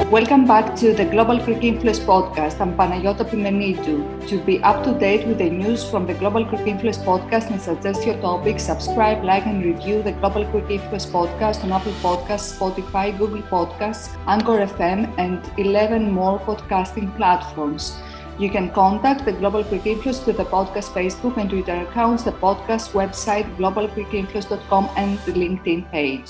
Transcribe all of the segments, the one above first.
Welcome back to the Global Greek Influence podcast. I'm Panayota Pimenidou. To be up to date with the news from the Global Greek Influence podcast and suggest your topics, subscribe, like, and review the Global Greek Influence podcast on Apple Podcasts, Spotify, Google Podcasts, Anchor FM, and 11 more podcasting platforms. You can contact the Global Greek Influence through the podcast Facebook and Twitter accounts, the podcast website, globalgreekinfluence.com, and the LinkedIn page.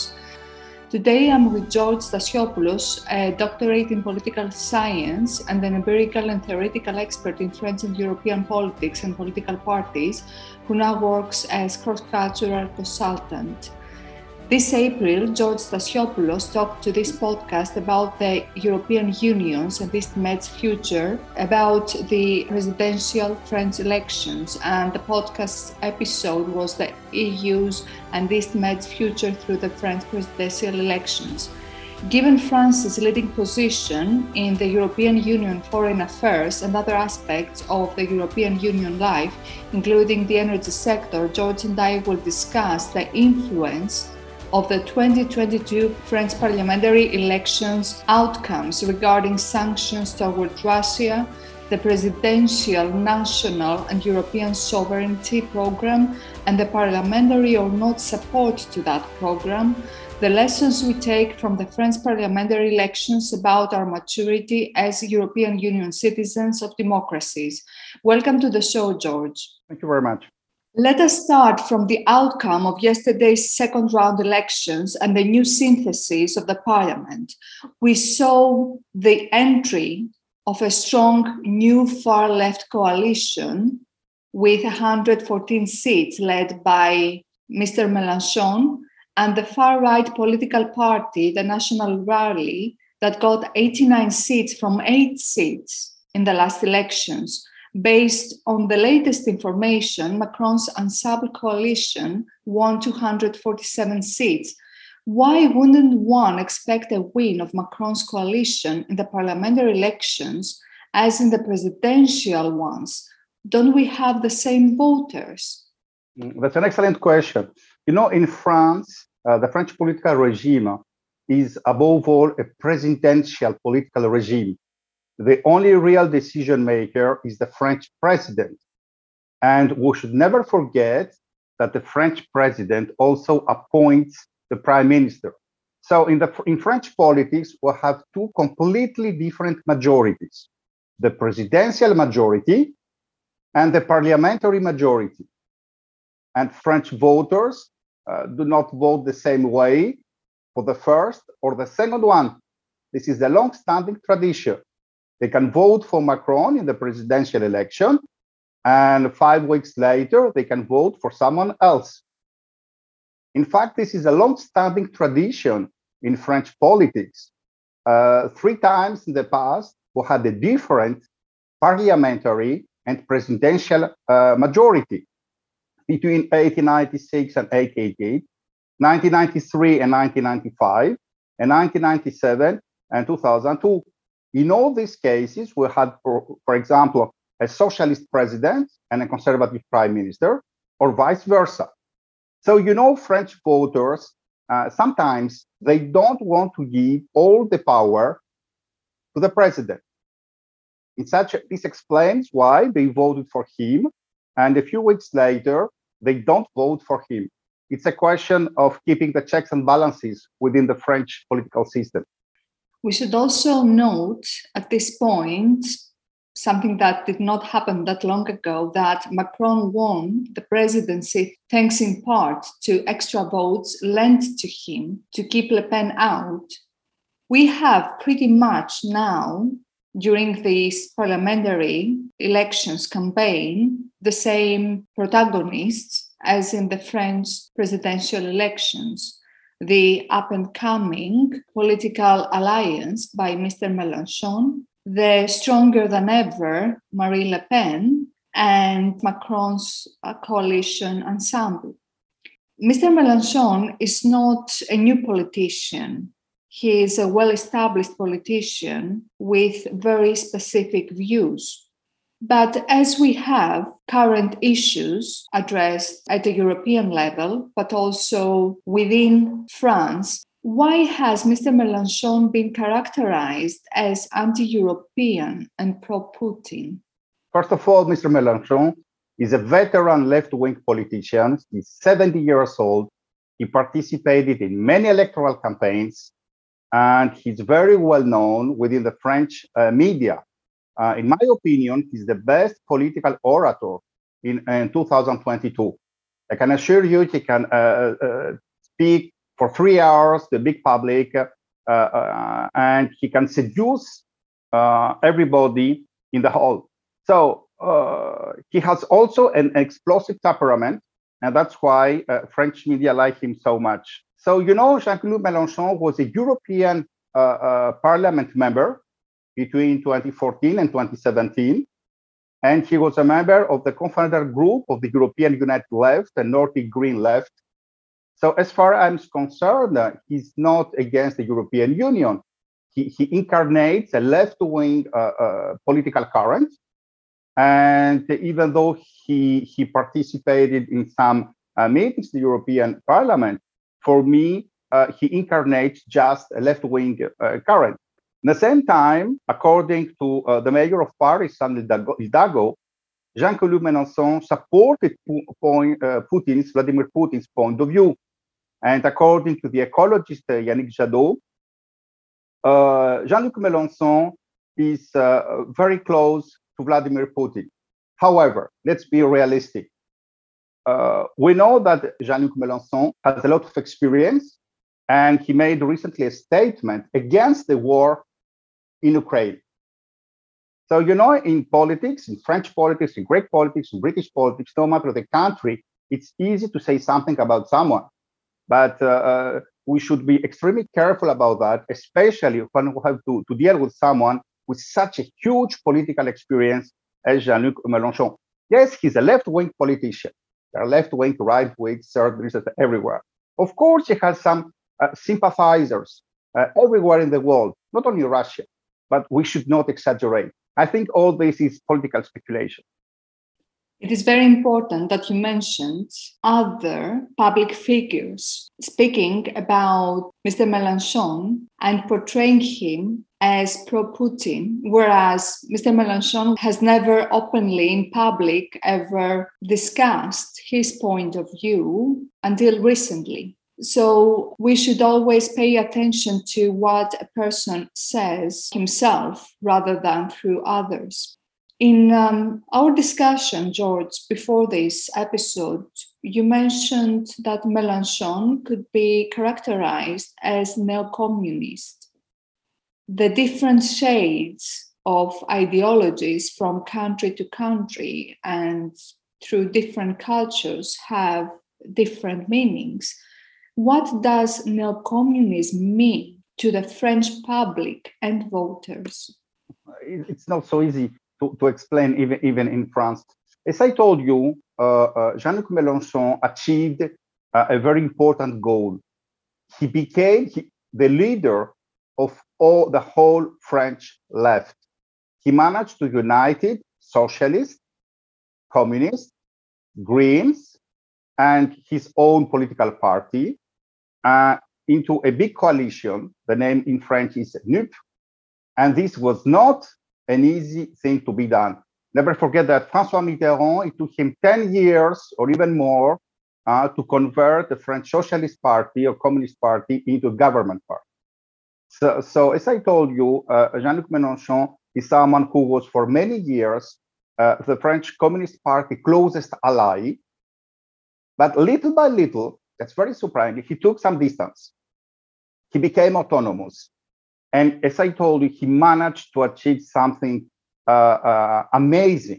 Today I'm with George Stasiopoulos, a doctorate in political science and an empirical and theoretical expert in French and European politics and political parties, who now works as cross-cultural consultant. This April, George Stasiopoulos talked to this podcast about the European Union's and East Med's future, about the presidential French elections, and the podcast episode was the EU's and East Med's future through the French presidential elections. Given France's leading position in the European Union foreign affairs and other aspects of the European Union life, including the energy sector, George and I will discuss the influence of the 2022 French parliamentary elections outcomes regarding sanctions toward Russia, the presidential, national and European sovereignty program, and the parliamentary or not support to that program, the lessons we take from the French parliamentary elections about our maturity as European Union citizens of democracies. Welcome to the show, George. Thank you very much. Let us start from the outcome of yesterday's second round elections and the new synthesis of the parliament. We saw the entry of a strong new far-left coalition with 114 seats led by Mr. Mélenchon, and the far-right political party, the National Rally, that got 89 seats from 8 seats in the last elections. Based on the latest information, Macron's Ensemble coalition won 247 seats. Why wouldn't one expect a win of Macron's coalition in the parliamentary elections as in the presidential ones? Don't we have the same voters? That's an excellent question. In France, the French political regime is above all a presidential political regime. The only real decision maker is the French president. And we should never forget that the French president also appoints the prime minister. So in French politics, we have two completely different majorities: the presidential majority and the parliamentary majority. And French voters do not vote the same way for the first or the second one. This is a long-standing tradition. They can vote for Macron in the presidential election, and 5 weeks later, they can vote for someone else. In fact, this is a long-standing tradition in French politics. 3 times in the past, we had a different parliamentary and presidential majority between 1896 and 1888, 1993 and 1995, and 1997 and 2002. In all these cases, we had, for example, a socialist president and a conservative prime minister, or vice versa. So, French voters, sometimes they don't want to give all the power to the president. This explains why they voted for him, and a few weeks later, they don't vote for him. It's a question of keeping the checks and balances within the French political system. We should also note at this point something that did not happen that long ago, that Macron won the presidency thanks in part to extra votes lent to him to keep Le Pen out. We have pretty much now, during this parliamentary elections campaign, the same protagonists as in the French presidential elections. The up-and-coming political alliance by Mr. Mélenchon, the stronger than ever Marine Le Pen, and Macron's coalition Ensemble. Mr. Mélenchon is not a new politician. He is a well-established politician with very specific views. But as we have current issues addressed at the European level, but also within France, Why has Mr. Mélenchon been characterized as anti-European and pro-Putin? First of all, Mr. Mélenchon is a veteran left-wing politician. He's 70 years old. He participated in many electoral campaigns, and he's very well known within the French media. In my opinion, he's the best political orator in 2022. I can assure you he can speak for 3 hours to the big public, and he can seduce everybody in the hall. So he has also an explosive temperament, and that's why French media like him so much. So, you know, Jean-Luc Mélenchon was a European Parliament member between 2014 and 2017. And he was a member of the co-founder group of the European United Left and Nordic Green Left. So as far as I'm concerned, he's not against the European Union. He incarnates a left-wing political current. And even though he participated in some meetings in the European Parliament, for me, he incarnates just a left-wing current. At the same time, according to the mayor of Paris, Anne Hidalgo, Jean-Luc Mélenchon supported Vladimir Putin's point of view. And according to the ecologist Yannick Jadot, Jean-Luc Mélenchon is very close to Vladimir Putin. However, let's be realistic. We know that Jean-Luc Mélenchon has a lot of experience, and he made recently a statement against the war in Ukraine. So, you know, in politics, in French politics, in Greek politics, in British politics, no matter the country, it's easy to say something about someone. But we should be extremely careful about that, especially when we have to deal with someone with such a huge political experience as Jean-Luc Mélenchon. Yes, he's a left-wing politician. There are left-wing, right-wing, third-wing everywhere. Of course, he has some sympathizers everywhere in the world, not only Russia, but we should not exaggerate. I think all this is political speculation. It is very important that you mentioned other public figures speaking about Mr. Mélenchon and portraying him as pro-Putin, whereas Mr. Mélenchon has never openly in public ever discussed his point of view until recently. So we should always pay attention to what a person says himself rather than through others. In our discussion, George, before this episode, you mentioned that Mélenchon could be characterized as neo-communist. The different shades of ideologies from country to country and through different cultures have different meanings. What does neo-communism mean to the French public and voters? It's not so easy to explain even in France. As I told you, Jean-Luc Mélenchon achieved a very important goal. He became the leader of the whole French left. He managed to unite socialists, communists, Greens, and his own political party into a big coalition. The name in French is NUP. And this was not an easy thing to be done. Never forget that François Mitterrand, it took him 10 years or even more to convert the French Socialist Party or Communist Party into a government party. So as I told you, Jean-Luc Mélenchon is someone who was for many years the French Communist Party closest ally. But little by little, that's very surprising, he took some distance. He became autonomous. And as I told you, he managed to achieve something amazing,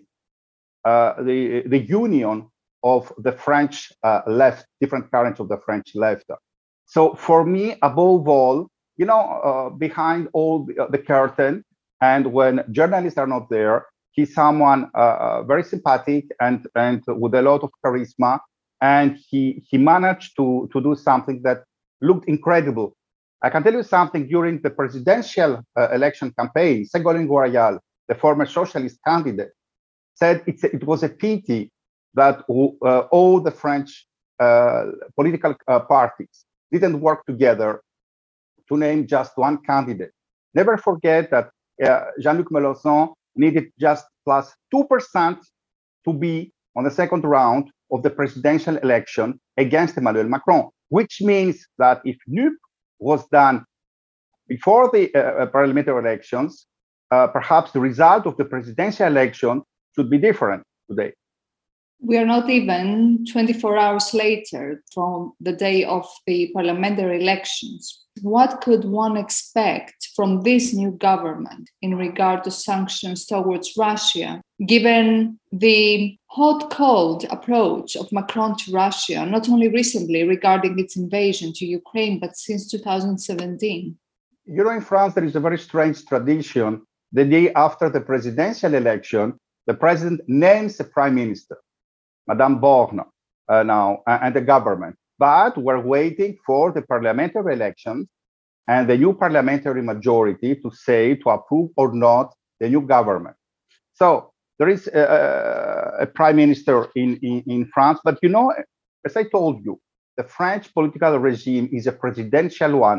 the union of the French left, different currents of the French left. So for me, above all, you know, behind all the curtain, and when journalists are not there, he's someone very sympathetic and with a lot of charisma. And he managed to do something that looked incredible. I can tell you something, during the presidential election campaign, Ségolène Royal, the former socialist candidate, said it was a pity that all the French political parties didn't work together to name just one candidate. Never forget that Jean-Luc Mélenchon needed just plus 2% to be on the second round of the presidential election against Emmanuel Macron, which means that if NUP was done before the parliamentary elections, perhaps the result of the presidential election should be different today. We are not even 24 hours later from the day of the parliamentary elections. What could one expect from this new government in regard to sanctions towards Russia, given the hot-cold approach of Macron to Russia, not only recently regarding its invasion to Ukraine, but since 2017? In France, there is a very strange tradition. The day after the presidential election, the president names a prime minister, Madame Borne, now, and the government. But we're waiting for the parliamentary elections and the new parliamentary majority to approve or not the new government. So there is a prime minister in France, but as I told you, the French political regime is a presidential one.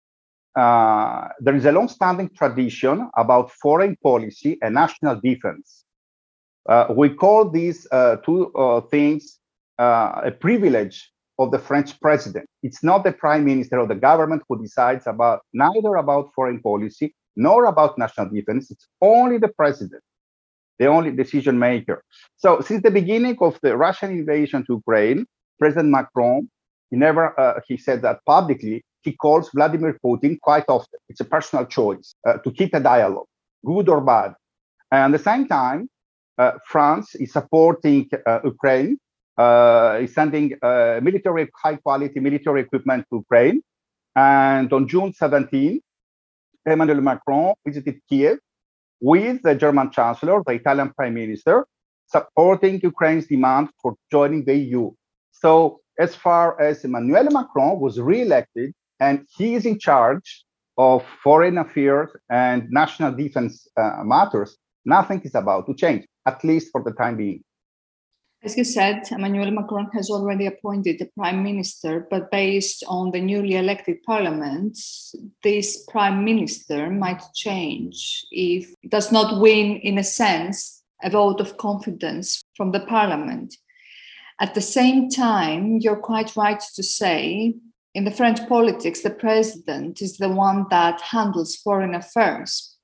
There is a long-standing tradition about foreign policy and national defense. We call these two things a privilege of the French president. It's not the prime minister or the government who decides neither about foreign policy nor about national defense. It's only the president, the only decision maker. So since the beginning of the Russian invasion to Ukraine, President Macron, he said that publicly, he calls Vladimir Putin quite often. It's a personal choice to keep a dialogue, good or bad. And at the same time, France is supporting Ukraine, is sending high-quality military equipment to Ukraine. And on June 17, Emmanuel Macron visited Kiev with the German Chancellor, the Italian Prime Minister, supporting Ukraine's demand for joining the EU. So as far as Emmanuel Macron was re-elected, and he is in charge of foreign affairs and national defense matters, nothing is about to change, at least for the time being. As you said, Emmanuel Macron has already appointed a prime minister, but based on the newly elected parliament, this prime minister might change if it does not win, in a sense, a vote of confidence from the parliament. At the same time, you're quite right to say, in the French politics, the president is the one that handles foreign affairs.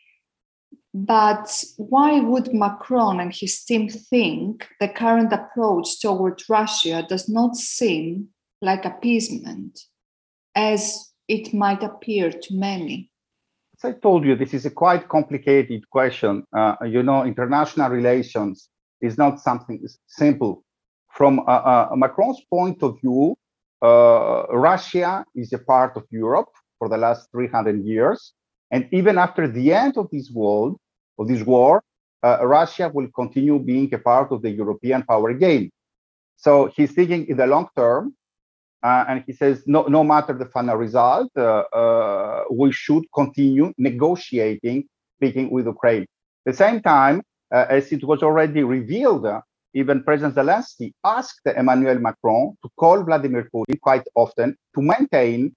But why would Macron and his team think the current approach towards Russia does not seem like appeasement, as it might appear to many? As I told you, this is a quite complicated question. International relations is not something simple. From Macron's point of view, Russia is a part of Europe for the last 300 years. And even after the end of this war, Russia will continue being a part of the European power game. So he's thinking in the long term, and he says, no matter the final result, we should continue negotiating, speaking with Ukraine. At the same time, as it was already revealed, even President Zelensky asked Emmanuel Macron to call Vladimir Putin quite often to maintain,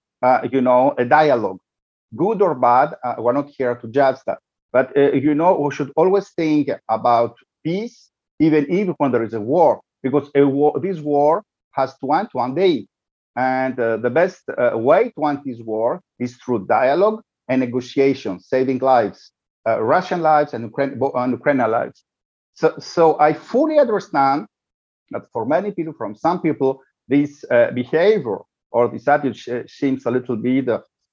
a dialogue, good or bad. We're not here to judge that. But, we should always think about peace, even when there is a war, because this war has to end one day. And the best way to end this war is through dialogue and negotiation, saving lives, Russian lives and Ukrainian lives. So I fully understand that for many people, from some people, this behavior or this attitude seems a little bit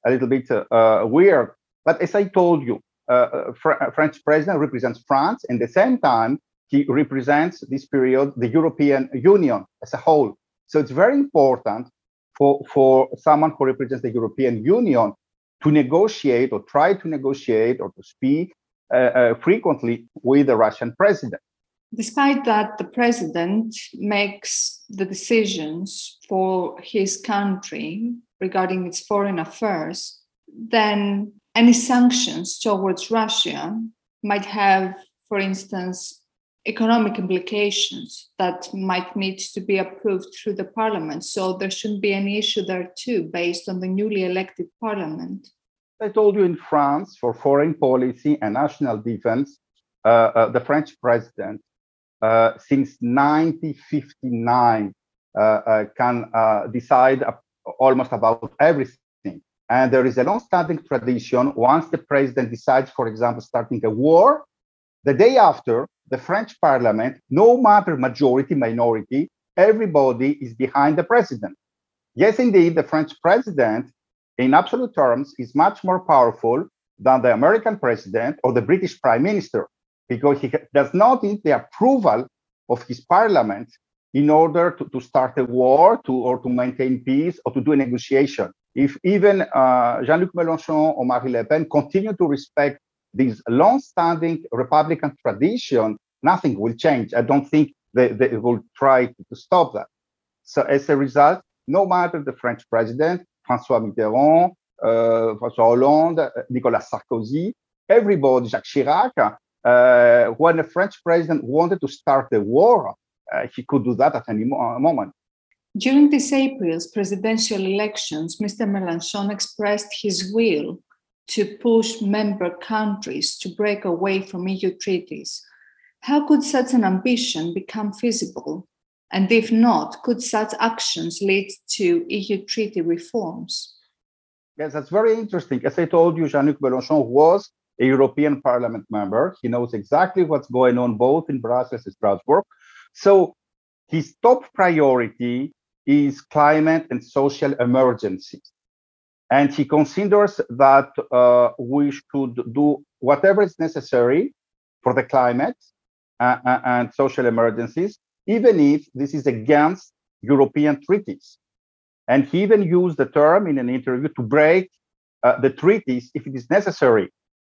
weird. But as I told you, French president represents France, and at the same time, he represents this period, the European Union as a whole. So it's very important for someone who represents the European Union to negotiate or try to negotiate or to speak frequently with the Russian president. Despite that, the president makes the decisions for his country regarding its foreign affairs, then any sanctions towards Russia might have, for instance, economic implications that might need to be approved through the parliament. So there shouldn't be any issue there too, based on the newly elected parliament. I told you in France, for foreign policy and national defense, the French president, since 1959, can decide almost about everything. And there is a long-standing tradition. Once the president decides, for example, starting a war, the day after, the French parliament, no matter majority, minority, everybody is behind the president. Yes, indeed, the French president, in absolute terms, is much more powerful than the American president or the British prime minister, because he does not need the approval of his parliament in order to start a war, or to maintain peace, or to do a negotiation. If even Jean-Luc Mélenchon or Marine Le Pen continue to respect this long-standing Republican tradition, nothing will change. I don't think they will try to stop that. So as a result, no matter the French president, François Mitterrand, François Hollande, Nicolas Sarkozy, everybody, Jacques Chirac, when the French president wanted to start a war, he could do that at any moment. During this April's presidential elections, Mr. Mélenchon expressed his will to push member countries to break away from EU treaties. How could such an ambition become feasible? And if not, could such actions lead to EU treaty reforms? Yes, that's very interesting. As I told you, Jean-Luc Mélenchon was a European Parliament member. He knows exactly what's going on both in Brussels and Strasbourg. So his top priority is climate and social emergencies. And he considers that we should do whatever is necessary for the climate and social emergencies, even if this is against European treaties. And he even used the term in an interview to break the treaties if it is necessary.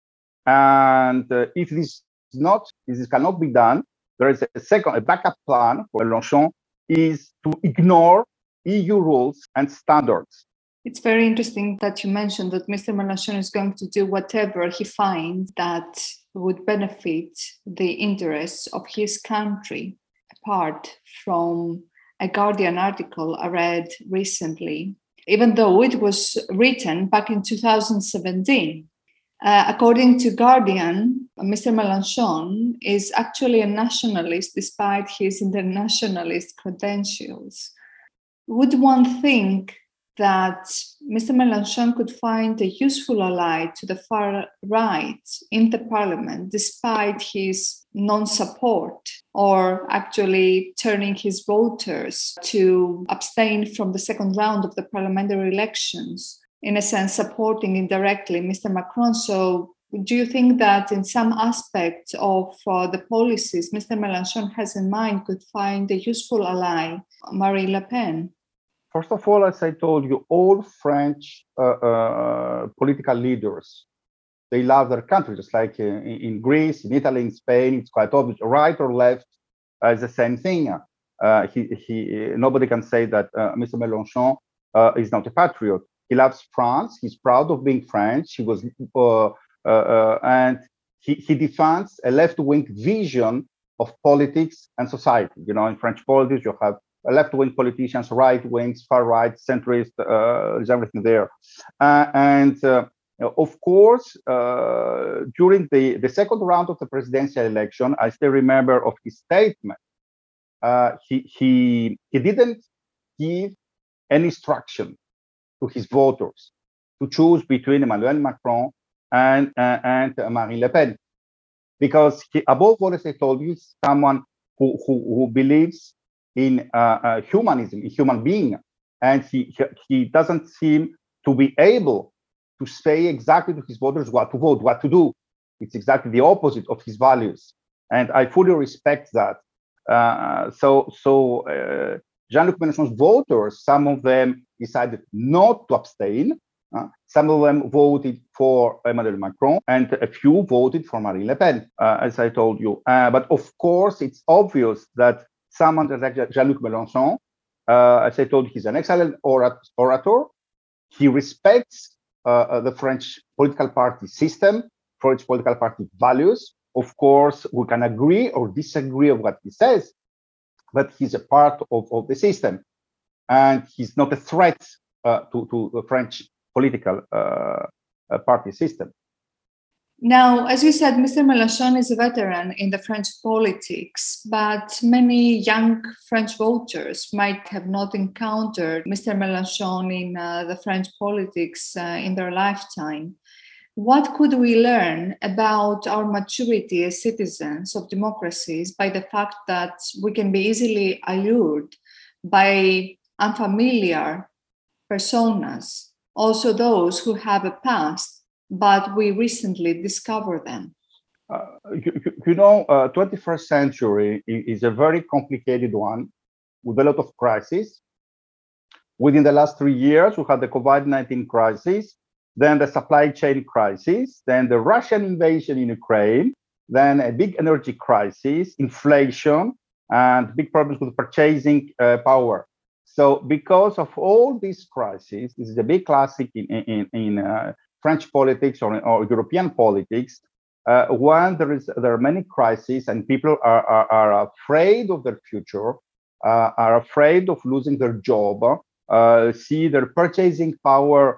And if this cannot be done, there is a backup plan for Mélenchon is to ignore EU rules and standards. It's very interesting that you mentioned that Mr. Mélenchon is going to do whatever he finds that would benefit the interests of his country, apart from a Guardian article I read recently, even though it was written back in 2017. According to Guardian, Mr. Mélenchon is actually a nationalist despite his internationalist credentials. Would one think that Mr. Mélenchon could find a useful ally to the far right in the parliament despite his non-support, or actually turning his voters to abstain from the second round of the parliamentary elections, in a sense supporting indirectly Mr. Macron? So do you think that in some aspects of the policies Mr. Mélenchon has in mind could find a useful ally, Marine Le Pen? First of all, as I told you, all French political leaders, they love their country, just like in Greece, in Italy, in Spain, it's quite obvious. Right or left is the same thing. Nobody can say that Mr. Mélenchon is not a patriot. He loves France. He's proud of being French. He was, and he defends a left-wing vision of politics and society. You know, in French politics, you have left-wing politicians, right-wings, far-right, centrist, there's everything there. Of course, during the second round of the presidential election, I still remember of his statement. He didn't give any instruction to his voters to choose between Emmanuel Macron and Marine Le Pen, because above all, as I told you, is someone who believes in humanism, in human being, and he doesn't seem to be able to say exactly to his voters what to vote, what to do. It's exactly the opposite of his values, and I fully respect that. Jean-Luc Mélenchon's voters, some of them decided not to abstain. Some of them voted for Emmanuel Macron, and a few voted for Marine Le Pen, as I told you. But of course, it's obvious that someone like Jean-Luc Mélenchon, as I told you, he's an excellent orator. He respects the French political party system, French political party values, Of course, we can agree or disagree of what he says, but he's a part of the system, and he's not a threat to the French political party system. Now, as you said, Mr. Mélenchon is a veteran in the French politics, but many young French voters might have not encountered Mr. Mélenchon in the French politics in their lifetime. What could we learn about our maturity as citizens of democracies by the fact that we can be easily allured by unfamiliar personas, also those who have a past, but we recently discover them? 21st century is a very complicated one with a lot of crises. Within the last 3 years, we had the COVID-19 crisis, then the supply chain crisis, then the Russian invasion in Ukraine, then a big energy crisis, inflation, and big problems with purchasing power. So because of all these crises, this is a big classic in French politics or European politics, when there are many crises and people are afraid of their future, are afraid of losing their job, see their purchasing power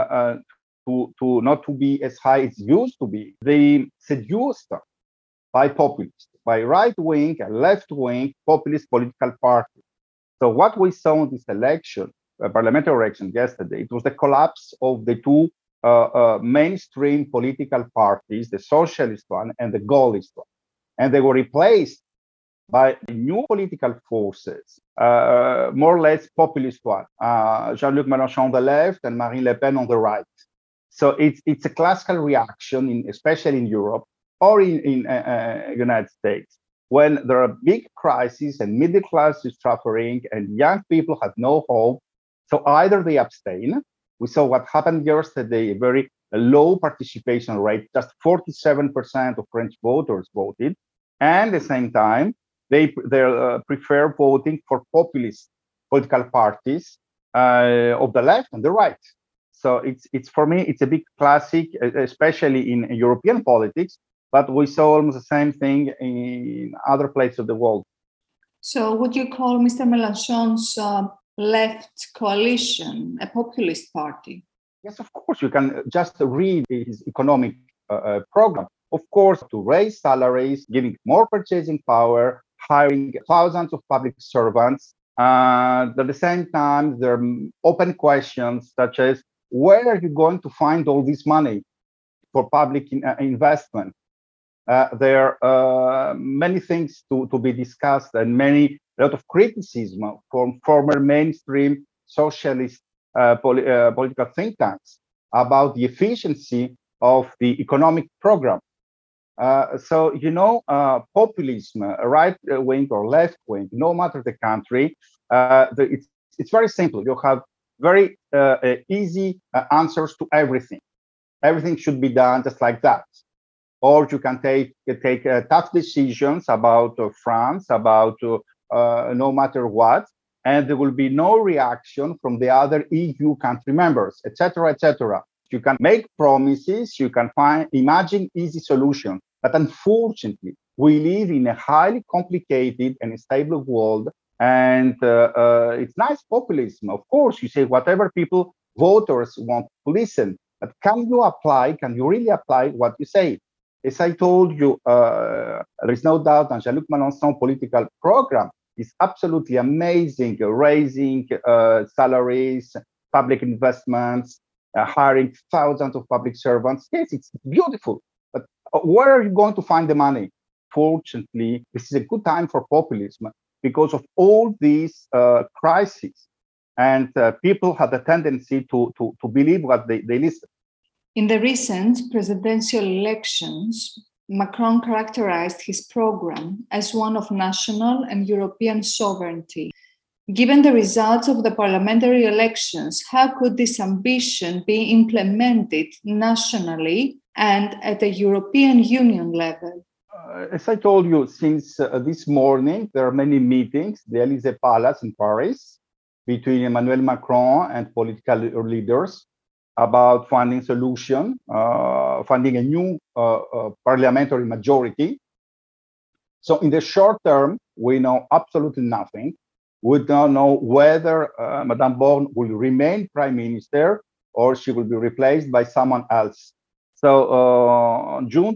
to not to be as high as it used to be. They seduced by populists, by right-wing and left-wing populist political parties. So what we saw in this election, parliamentary election yesterday, it was the collapse of the two mainstream political parties, the socialist one and the Gaullist one. And they were replaced by new political forces, more or less populist one, Jean-Luc Mélenchon on the left and Marine Le Pen on the right. So it's a classical reaction, especially in Europe or in United States, when there are big crises and middle class is suffering and young people have no hope. So either they abstain. We saw what happened yesterday, a very low participation rate, just 47% of French voters voted. And at the same time, they prefer voting for populist political parties of the left and the right. So it's for me, it's a big classic, especially in European politics, but we saw almost the same thing in other places of the world. So would you call Mr. Mélenchon's left coalition a populist party? Yes, of course. You can just read his economic program. Of course, to raise salaries, giving more purchasing power, hiring thousands of public servants. At the same time, there are open questions such as, where are you going to find all this money for public investment? There are many things to be discussed and a lot of criticism from former mainstream socialist political think tanks about the efficiency of the economic program. So, populism, right wing or left wing, no matter the country, it's very simple. You have very easy answers to everything. Everything should be done just like that. Or you can take tough decisions about France, about no matter what, and there will be no reaction from the other EU country members, etc., etc. You can make promises, you can imagine easy solutions, but unfortunately, we live in a highly complicated and unstable world, and it's nice populism. Of course, you say whatever voters want to listen, but can you really apply what you say? As I told you, there is no doubt that Jean-Luc Mélenchon's political program is absolutely amazing, raising salaries, public investments, hiring thousands of public servants. Yes, it's beautiful, but where are you going to find the money? Fortunately, this is a good time for populism because of all these crises, and people have a tendency to believe what they listen. In the recent presidential elections, Macron characterized his program as one of national and European sovereignty. Given the results of the parliamentary elections, how could this ambition be implemented nationally and at a European Union level? As I told you, since this morning, there are many meetings, the Élysée Palace in Paris, between Emmanuel Macron and political leaders. about finding solution, finding a new parliamentary majority. So in the short term, we know absolutely nothing. We don't know whether Madame Borne will remain prime minister or she will be replaced by someone else. So June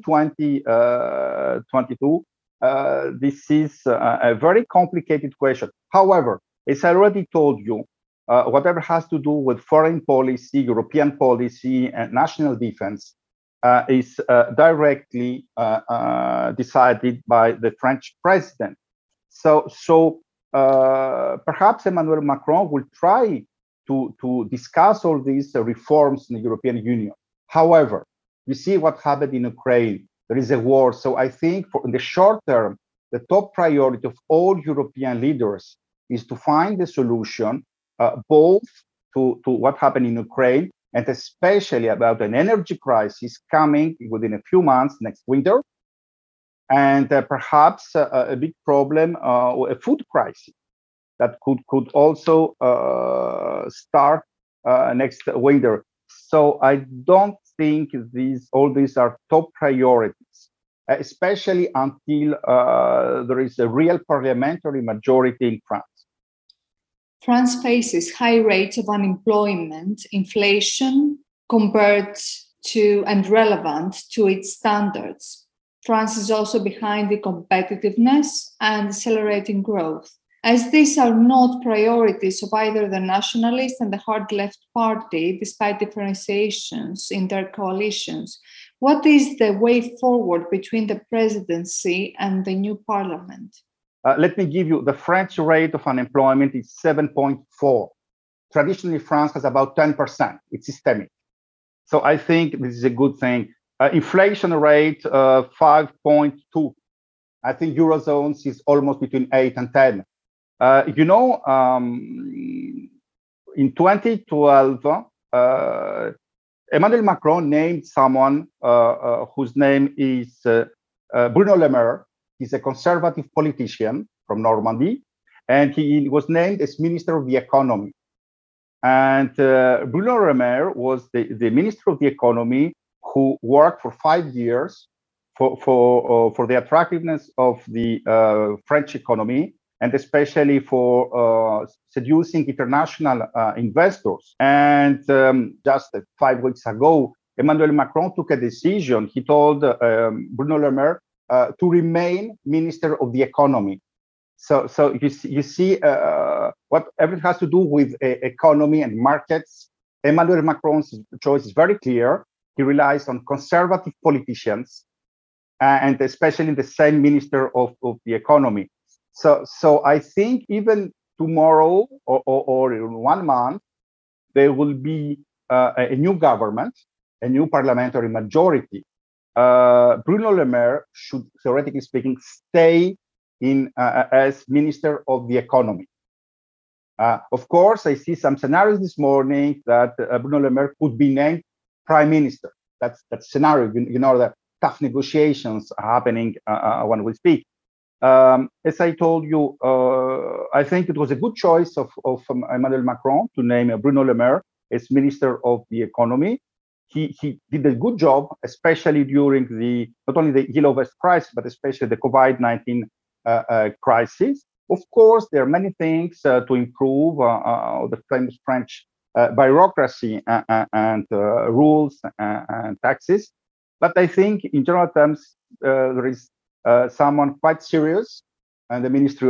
2022, this is a very complicated question. However, as I already told you, whatever has to do with foreign policy, European policy, and national defense is directly decided by the French president. So perhaps Emmanuel Macron will try to discuss all these reforms in the European Union. However, you see what happened in Ukraine. There is a war. So I think in the short term, the top priority of all European leaders is to find a solution both to what happened in Ukraine and especially about an energy crisis coming within a few months next winter, and perhaps a big problem, a food crisis that could also start next winter. So I don't think all these are top priorities, especially until there is a real parliamentary majority in France. France faces high rates of unemployment, inflation compared to and relevant to its standards. France is also behind the competitiveness and accelerating growth. As these are not priorities of either the Nationalist and the Hard Left Party, despite differentiations in their coalitions, what is the way forward between the presidency and the new parliament? Let me give you the French rate of unemployment is 7.4. Traditionally, France has about 10%. It's systemic. So I think this is a good thing. Inflation rate 5.2. I think Eurozone is almost between 8 and 10. In 2012, Emmanuel Macron named someone whose name is Bruno Le Maire. He's a conservative politician from Normandy, and he was named as Minister of the Economy. And Bruno Le Maire was the Minister of the Economy who worked for 5 years for the attractiveness of the French economy, and especially for seducing international investors. And just 5 weeks ago, Emmanuel Macron took a decision. He told Bruno Le Maire to remain Minister of the Economy. So you see what everything has to do with economy and markets. Emmanuel Macron's choice is very clear. He relies on conservative politicians, and especially the same Minister of the Economy. So I think even tomorrow or in 1 month, there will be a new government, a new parliamentary majority. Bruno Le Maire should, theoretically speaking, stay in as Minister of the Economy. Of course, I see some scenarios this morning that Bruno Le Maire could be named Prime Minister. That's that scenario. You know, the tough negotiations are happening when we speak. As I told you, I think it was a good choice of Emmanuel Macron to name Bruno Le Maire as Minister of the Economy. He did a good job, especially during not only the Yellow Vest crisis, but especially the COVID-19 crisis. Of course, there are many things to improve the famous French bureaucracy and rules and taxes. But I think in general terms, there is someone quite serious, and the Ministry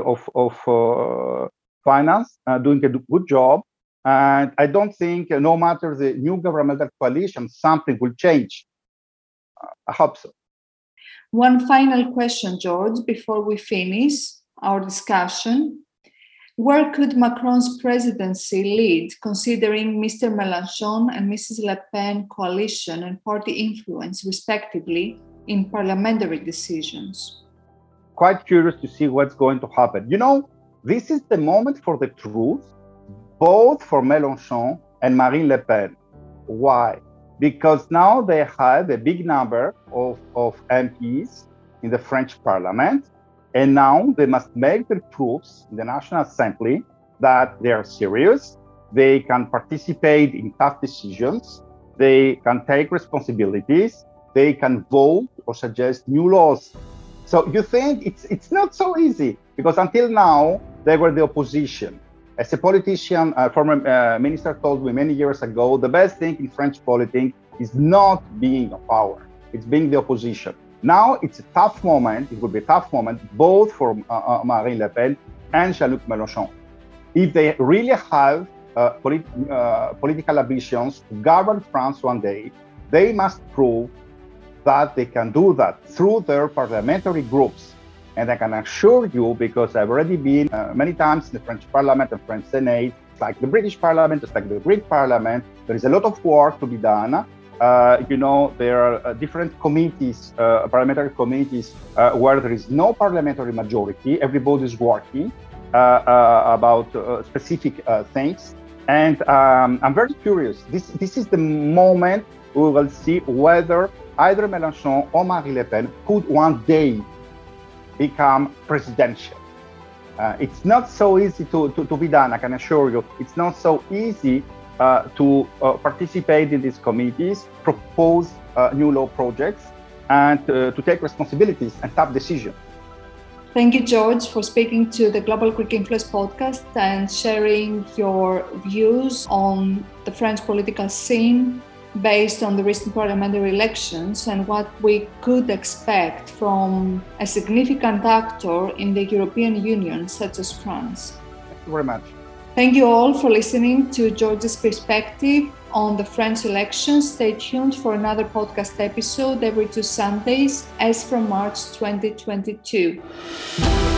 of Finance doing a good job. And I don't think, no matter the new governmental coalition, something will change. I hope so. One final question, George, before we finish our discussion. Where could Macron's presidency lead, considering Mr. Mélenchon and Mrs. Le Pen coalition and party influence, respectively, in parliamentary decisions? Quite curious to see what's going to happen. You know, this is the moment for the truth, both for Mélenchon and Marine Le Pen. Why? Because now they have a big number of MPs in the French parliament, and now they must make their proofs in the National Assembly that they are serious, they can participate in tough decisions, they can take responsibilities, they can vote or suggest new laws. So you think it's not so easy, because until now, they were the opposition. As a politician, former minister told me many years ago, the best thing in French politics is not being in power, it's being the opposition. Now it's a tough moment, it will be a tough moment, both for Marine Le Pen and Jean-Luc Mélenchon. If they really have political ambitions to govern France one day, they must prove that they can do that through their parliamentary groups. And I can assure you, because I've already been many times in the French Parliament and French Senate, it's like the British Parliament, it's like the Greek Parliament, there is a lot of work to be done. There are different committees, parliamentary committees, where there is no parliamentary majority. Everybody is working about specific things. And I'm very curious. This is the moment we will see whether either Mélenchon or Marine Le Pen could one day become presidential. It's not so easy to be done, I can assure you. It's not so easy to participate in these committees, propose new law projects, and to take responsibilities and tough decisions. Thank you, George, for speaking to the Global Greek Influence podcast and sharing your views on the French political scene based on the recent parliamentary elections and what we could expect from a significant actor in the European Union, such as France. Thank you very much. Thank you all for listening to George's perspective on the French elections. Stay tuned for another podcast episode every 2 Sundays as from March 2022.